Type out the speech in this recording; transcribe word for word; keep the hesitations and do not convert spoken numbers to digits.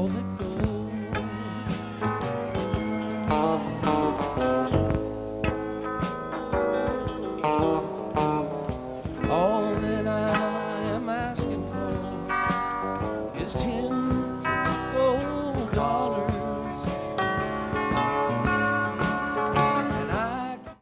all that gold. All that I am asking for is ten